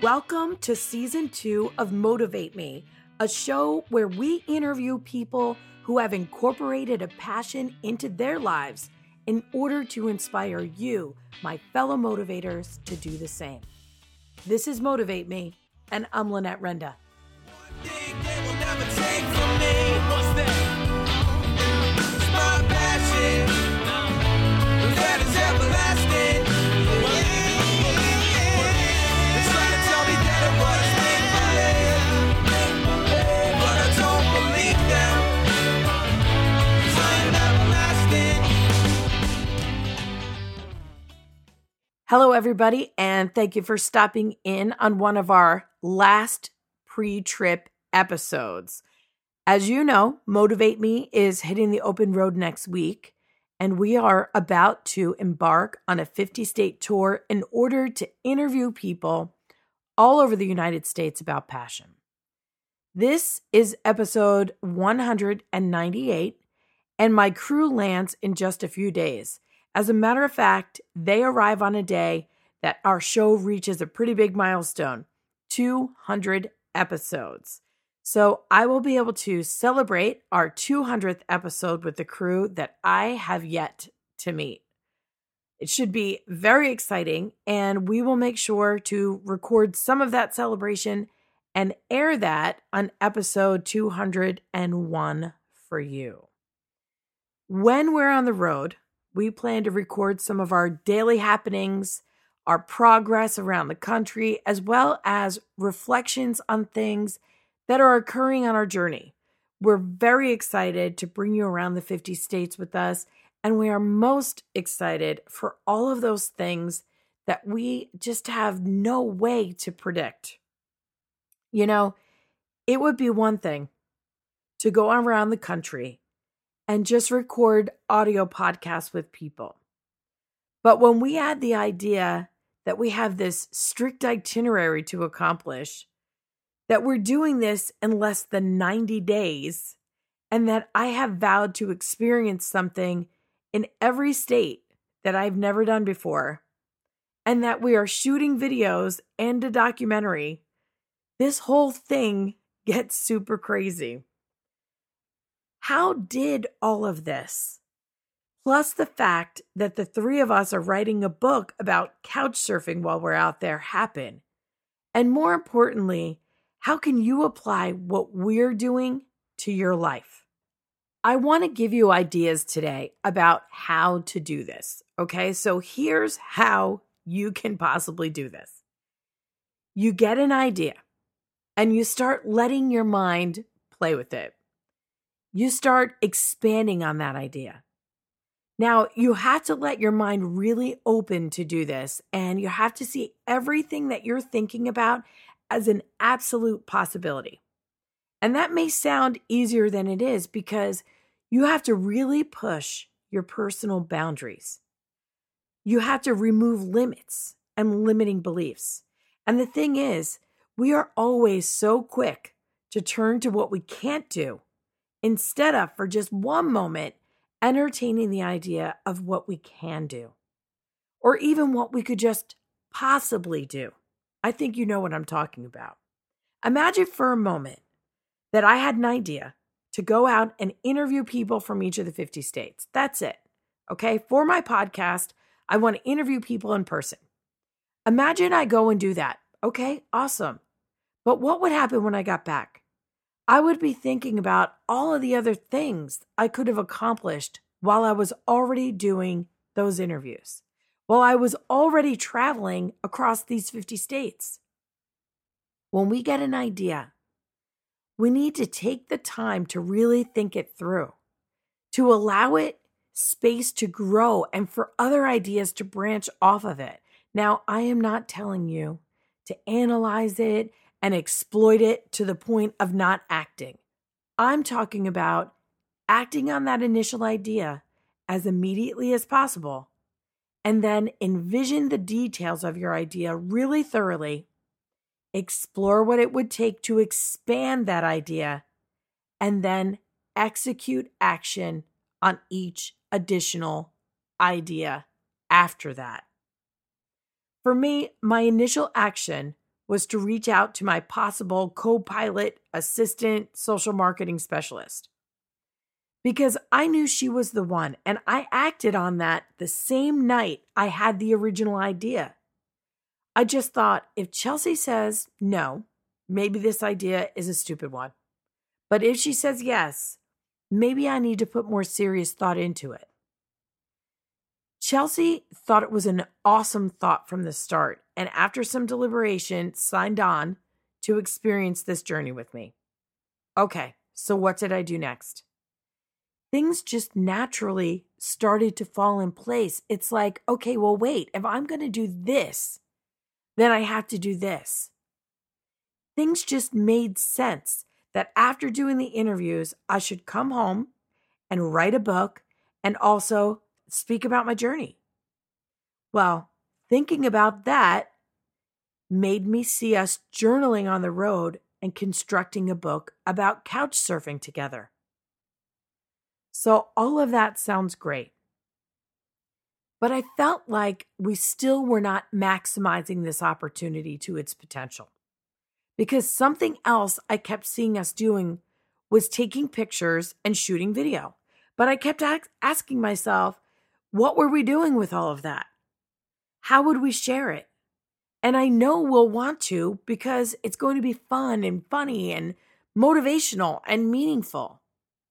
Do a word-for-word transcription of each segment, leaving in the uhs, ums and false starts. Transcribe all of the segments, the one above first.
Welcome to season two of Motivate Me, a show where we interview people who have incorporated a passion into their lives in order to inspire you, my fellow motivators, to do the same. This is Motivate Me, and I'm Lynette Renda. One thing they will never take from me. What's that? It's my passion. That is everlasting. They're trying to tell me that it was make believe, but I don't believe them. 'Cause I am everlasting. Hello, everybody, and thank you for stopping in on one of our last pre-trip episodes. As you know, Motivate Me is hitting the open road next week, and we are about to embark on a fifty-state tour in order to interview people all over the United States about passion. This is episode one hundred ninety-eight, and my crew lands in just a few days. As a matter of fact, they arrive on a day that our show reaches a pretty big milestone, two hundred episodes. So I will be able to celebrate our two hundredth episode with the crew that I have yet to meet. It should be very exciting, and we will make sure to record some of that celebration and air that on episode two hundred one for you. When we're on the road, we plan to record some of our daily happenings, our progress around the country, as well as reflections on things that are occurring on our journey. We're very excited to bring you around the fifty states with us, and we are most excited for all of those things that we just have no way to predict. You know, it would be one thing to go around the country and just record audio podcasts with people. But when we add the idea that we have this strict itinerary to accomplish, that we're doing this in less than ninety days, and that I have vowed to experience something in every state that I've never done before, and that we are shooting videos and a documentary, this whole thing gets super crazy. How did all of this, plus the fact that the three of us are writing a book about couch surfing while we're out there, happen? And more importantly, how can you apply what we're doing to your life? I want to give you ideas today about how to do this. Okay, so here's how you can possibly do this. You get an idea and you start letting your mind play with it. You start expanding on that idea. Now, you have to let your mind really open to do this, and you have to see everything that you're thinking about as an absolute possibility. And that may sound easier than it is because you have to really push your personal boundaries. You have to remove limits and limiting beliefs. And the thing is, we are always so quick to turn to what we can't do instead of, for just one moment, entertaining the idea of what we can do, or even what we could just possibly do. I think you know what I'm talking about. Imagine for a moment that I had an idea to go out and interview people from each of the fifty states. That's it. Okay. For my podcast, I want to interview people in person. Imagine I go and do that. Okay. Awesome. But what would happen when I got back? I would be thinking about all of the other things I could have accomplished while I was already doing those interviews, while I was already traveling across these fifty states. When we get an idea, we need to take the time to really think it through, to allow it space to grow and for other ideas to branch off of it. Now, I am not telling you to analyze it and exploit it to the point of not acting. I'm talking about acting on that initial idea as immediately as possible, and then envision the details of your idea really thoroughly, explore what it would take to expand that idea, and then execute action on each additional idea after that. For me, my initial action was to reach out to my possible co-pilot, assistant, social marketing specialist. Because I knew she was the one, and I acted on that the same night I had the original idea. I just thought, if Chelsea says no, maybe this idea is a stupid one. But if she says yes, maybe I need to put more serious thought into it. Chelsea thought it was an awesome thought from the start, and after some deliberation, signed on to experience this journey with me. Okay, so what did I do next? Things just naturally started to fall in place. It's like, okay, well, wait, if I'm going to do this, then I have to do this. Things just made sense that after doing the interviews, I should come home and write a book and also speak about my journey. Well, thinking about that made me see us journaling on the road and constructing a book about couch surfing together. So all of that sounds great. But I felt like we still were not maximizing this opportunity to its potential. Because something else I kept seeing us doing was taking pictures and shooting video. But I kept asking myself, what were we doing with all of that? How would we share it? And I know we'll want to because it's going to be fun and funny and motivational and meaningful.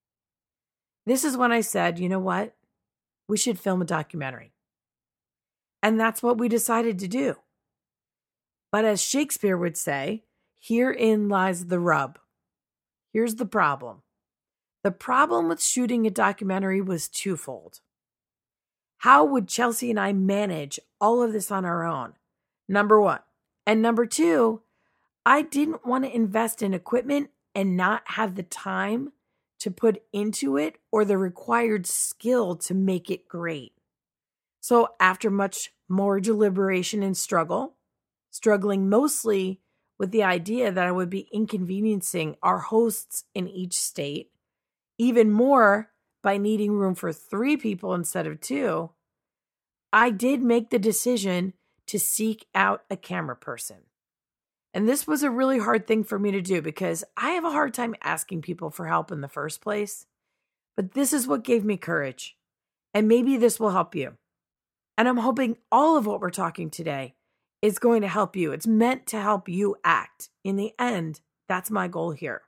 This is when I said, you know what? We should film a documentary. And that's what we decided to do. But as Shakespeare would say, herein lies the rub. Here's the problem. The problem with shooting a documentary was twofold. How would Chelsea and I manage all of this on our own? Number one. And number two, I didn't want to invest in equipment and not have the time to put into it or the required skill to make it great. So after much more deliberation and struggle, struggling mostly with the idea that I would be inconveniencing our hosts in each state, even more by needing room for three people instead of two, I did make the decision to seek out a camera person. And this was a really hard thing for me to do because I have a hard time asking people for help in the first place. But this is what gave me courage. And maybe this will help you. And I'm hoping all of what we're talking today is going to help you. It's meant to help you act. In the end, that's my goal here.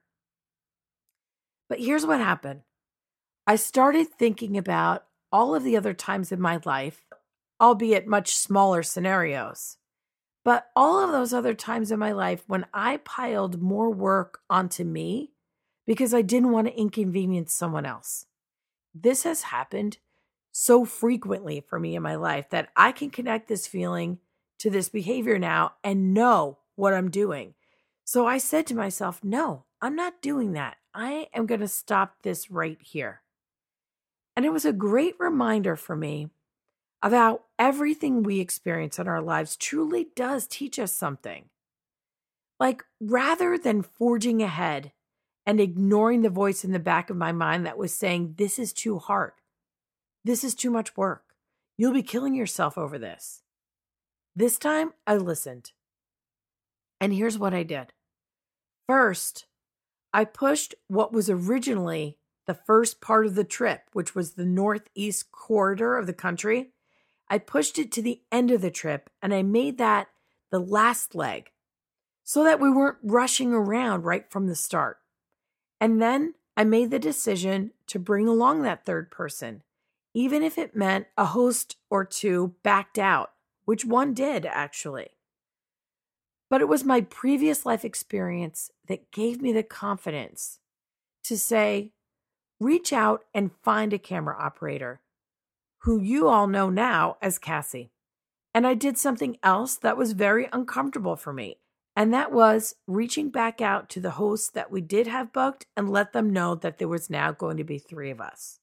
But here's what happened. I started thinking about all of the other times in my life, albeit much smaller scenarios. But all of those other times in my life when I piled more work onto me because I didn't want to inconvenience someone else. This has happened so frequently for me in my life that I can connect this feeling to this behavior now and know what I'm doing. So I said to myself, no, I'm not doing that. I am going to stop this right here. And it was a great reminder for me of how everything we experience in our lives truly does teach us something. Like, rather than forging ahead and ignoring the voice in the back of my mind that was saying, this is too hard. This is too much work. You'll be killing yourself over this. This time, I listened. And here's what I did. First, I pushed what was originally the first part of the trip, which was the northeast corridor of the country. I pushed it to the end of the trip and I made that the last leg so that we weren't rushing around right from the start. And then I made the decision to bring along that third person, even if it meant a host or two backed out, which one did actually. But it was my previous life experience that gave me the confidence to say, reach out and find a camera operator, who you all know now as Cassie. And I did something else that was very uncomfortable for me. And that was reaching back out to the hosts that we did have booked and let them know that there was now going to be three of us.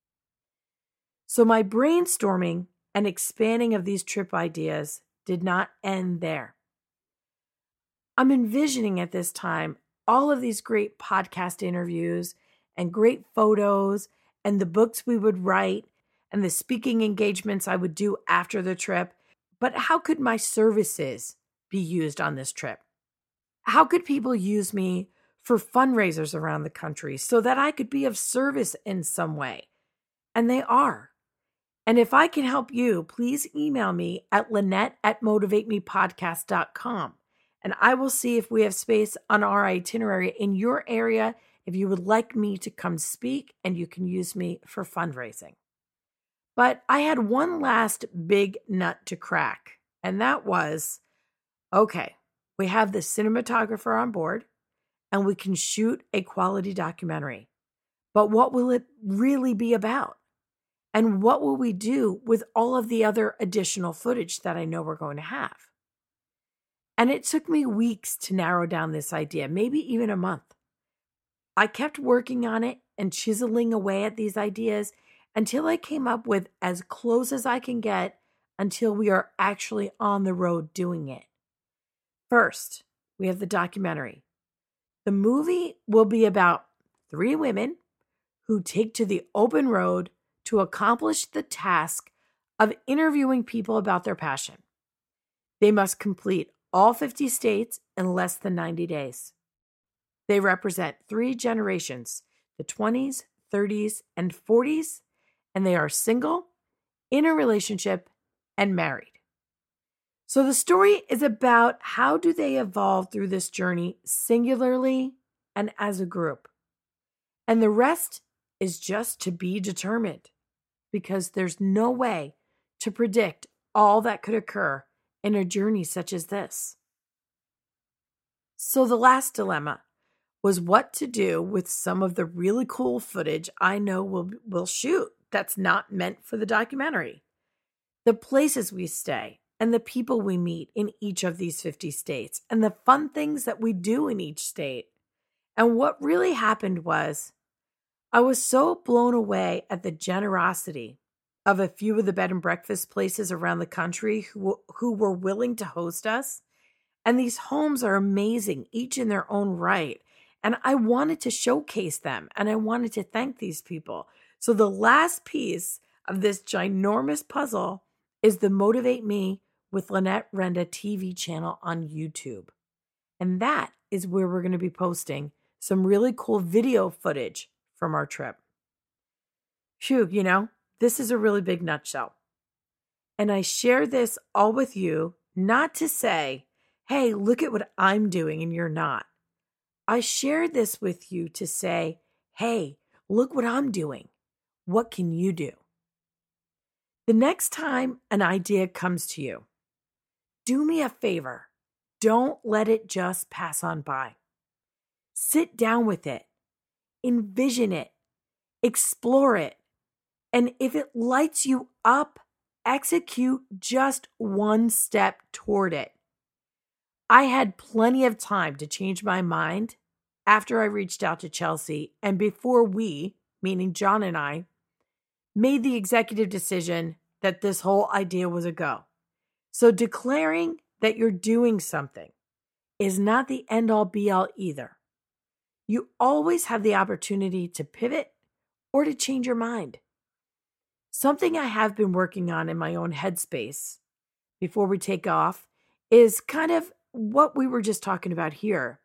So my brainstorming and expanding of these trip ideas did not end there. I'm envisioning at this time all of these great podcast interviews and great photos and the books we would write and the speaking engagements I would do after the trip. But how could my services be used on this trip? How could people use me for fundraisers around the country so that I could be of service in some way? And they are. And if I can help you, please email me at Lynette at motivate me podcast dot com. And I will see if we have space on our itinerary in your area if you would like me to come speak, and you can use me for fundraising. But I had one last big nut to crack, and that was, okay, we have the cinematographer on board, and we can shoot a quality documentary. But what will it really be about? And what will we do with all of the other additional footage that I know we're going to have? And it took me weeks to narrow down this idea, maybe even a month. I kept working on it and chiseling away at these ideas until I came up with as close as I can get until we are actually on the road doing it. First, we have the documentary. The movie will be about three women who take to the open road to accomplish the task of interviewing people about their passion. They must complete all fifty states in less than ninety days. They represent three generations, the twenties, thirties, and forties, and they are single, in a relationship, and married. So the story is about how do they evolve through this journey singularly and as a group. And the rest is just to be determined, because there's no way to predict all that could occur in a journey such as this. So the last dilemma was what to do with some of the really cool footage I know we'll, we'll shoot that's not meant for the documentary. The places we stay and the people we meet in each of these fifty states and the fun things that we do in each state. And what really happened was I was so blown away at the generosity of a few of the bed and breakfast places around the country who, who were willing to host us. And these homes are amazing, each in their own right. And I wanted to showcase them, and I wanted to thank these people. So the last piece of this ginormous puzzle is the Motivate Me with Lynette Renda T V channel on YouTube. And that is where we're going to be posting some really cool video footage from our trip. Phew, you know, this is a really big nutshell. And I share this all with you, not to say, hey, look at what I'm doing and you're not. I shared this with you to say, hey, look what I'm doing. What can you do? The next time an idea comes to you, do me a favor. Don't let it just pass on by. Sit down with it. Envision it. Explore it. And if it lights you up, execute just one step toward it. I had plenty of time to change my mind after I reached out to Chelsea and before we, meaning John and I, made the executive decision that this whole idea was a go. So declaring that you're doing something is not the end-all be-all either. You always have the opportunity to pivot or to change your mind. Something I have been working on in my own headspace before we take off is kind of what we were just talking about here.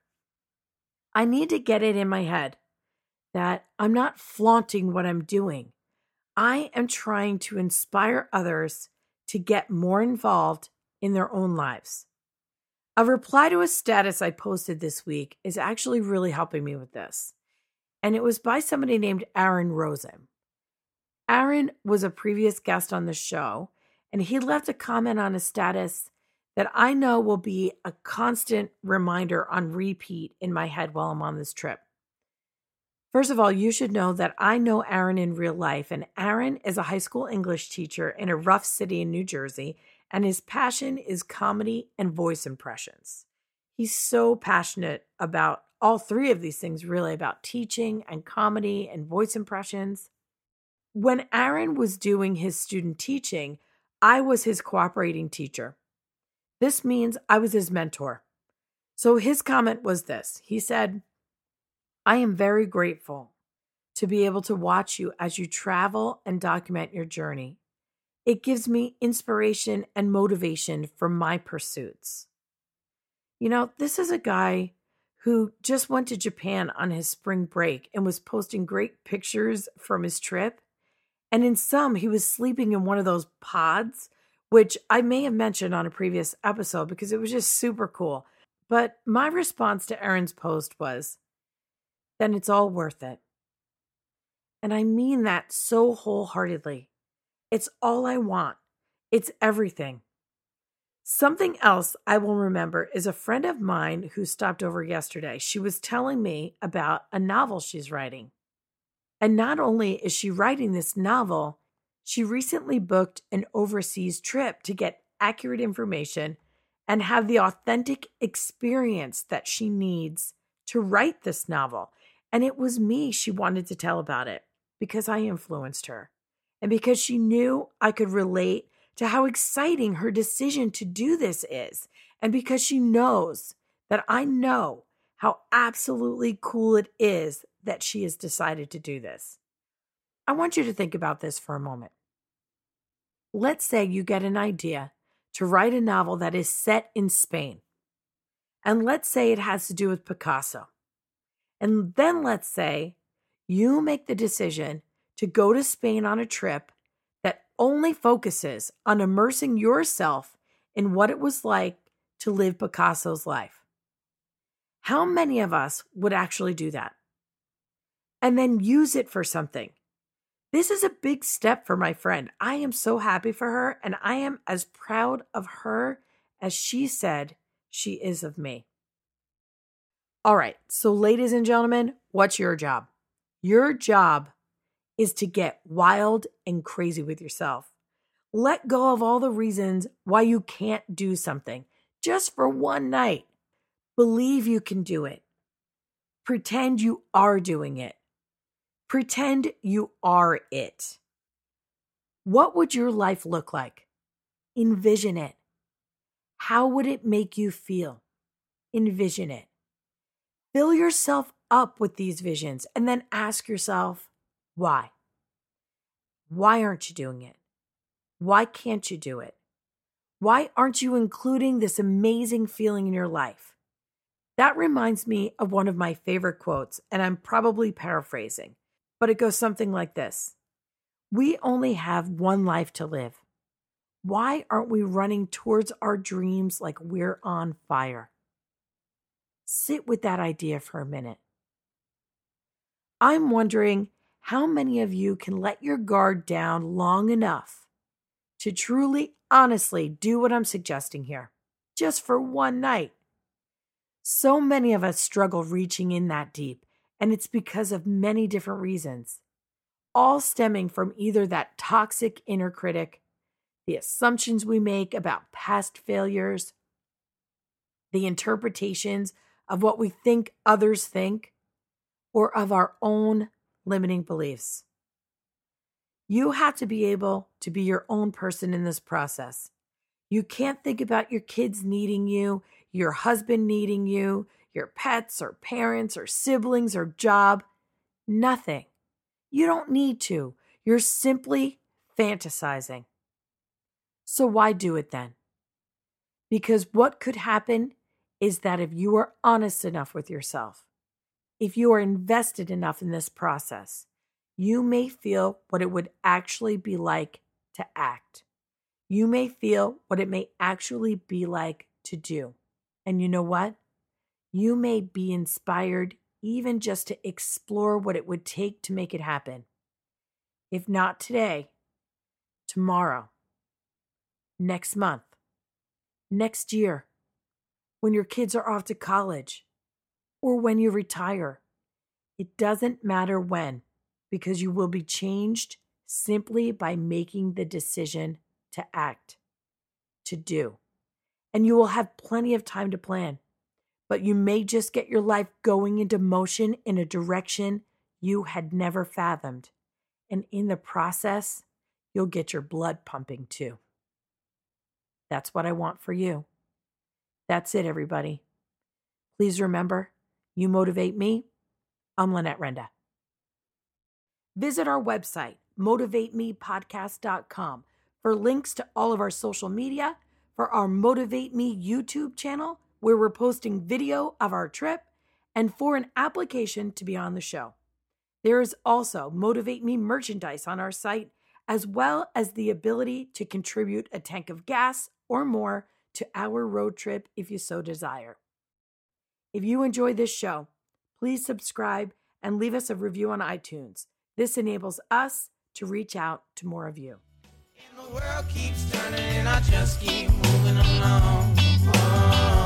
I need to get it in my head that I'm not flaunting what I'm doing. I am trying to inspire others to get more involved in their own lives. A reply to a status I posted this week is actually really helping me with this. And it was by somebody named Aaron Rosen. Aaron was a previous guest on the show, and he left a comment on a status that I know will be a constant reminder on repeat in my head while I'm on this trip. First of all, you should know that I know Aaron in real life, and Aaron is a high school English teacher in a rough city in New Jersey, and his passion is comedy and voice impressions. He's so passionate about all three of these things, really, about teaching and comedy and voice impressions. When Aaron was doing his student teaching, I was his cooperating teacher. This means I was his mentor. So his comment was this. He said, I am very grateful to be able to watch you as you travel and document your journey. It gives me inspiration and motivation for my pursuits. You know, this is a guy who just went to Japan on his spring break and was posting great pictures from his trip. And in some, he was sleeping in one of those pods, which I may have mentioned on a previous episode because it was just super cool. But my response to Aaron's post was, then it's all worth it. And I mean that so wholeheartedly. It's all I want. It's everything. Something else I will remember is a friend of mine who stopped over yesterday. She was telling me about a novel she's writing. And not only is she writing this novel, she recently booked an overseas trip to get accurate information and have the authentic experience that she needs to write this novel. And it was me she wanted to tell about it because I influenced her and because she knew I could relate to how exciting her decision to do this is, and because she knows that I know how absolutely cool it is that she has decided to do this. I want you to think about this for a moment. Let's say you get an idea to write a novel that is set in Spain. And let's say it has to do with Picasso. And then let's say you make the decision to go to Spain on a trip that only focuses on immersing yourself in what it was like to live Picasso's life. How many of us would actually do that? And then use it for something. This is a big step for my friend. I am so happy for her, and I am as proud of her as she said she is of me. All right, so ladies and gentlemen, what's your job? Your job is to get wild and crazy with yourself. Let go of all the reasons why you can't do something just for one night. Believe you can do it. Pretend you are doing it. Pretend you are it. What would your life look like? Envision it. How would it make you feel? Envision it. Fill yourself up with these visions and then ask yourself, why? Why aren't you doing it? Why can't you do it? Why aren't you including this amazing feeling in your life? That reminds me of one of my favorite quotes, and I'm probably paraphrasing, but it goes something like this. We only have one life to live. Why aren't we running towards our dreams like we're on fire? Sit with that idea for a minute. I'm wondering how many of you can let your guard down long enough to truly, honestly do what I'm suggesting here, just for one night. So many of us struggle reaching in that deep, and it's because of many different reasons, all stemming from either that toxic inner critic, the assumptions we make about past failures, the interpretations of what we think others think, or of our own limiting beliefs. You have to be able to be your own person in this process. You can't think about your kids needing you, your husband needing you, your pets or parents or siblings or job. Nothing. You don't need to. You're simply fantasizing. So why do it then? Because what could happen is that if you are honest enough with yourself, if you are invested enough in this process, you may feel what it would actually be like to act. You may feel what it may actually be like to do. And you know what? You may be inspired even just to explore what it would take to make it happen. If not today, tomorrow, next month, next year, when your kids are off to college, or when you retire. It doesn't matter when, because you will be changed simply by making the decision to act, to do. And you will have plenty of time to plan, but you may just get your life going into motion in a direction you had never fathomed. And in the process, you'll get your blood pumping too. That's what I want for you. That's it, everybody. Please remember, you motivate me. I'm Lynette Renda. Visit our website, motivate me podcast dot com, for links to all of our social media, for our Motivate Me YouTube channel, where we're posting video of our trip and for an application to be on the show. There is also Motivate Me merchandise on our site, as well as the ability to contribute a tank of gas or more to our road trip if you so desire. If you enjoy this show, please subscribe and leave us a review on iTunes. This enables us to reach out to more of you. And the world keeps turning and I just keep moving along. Oh.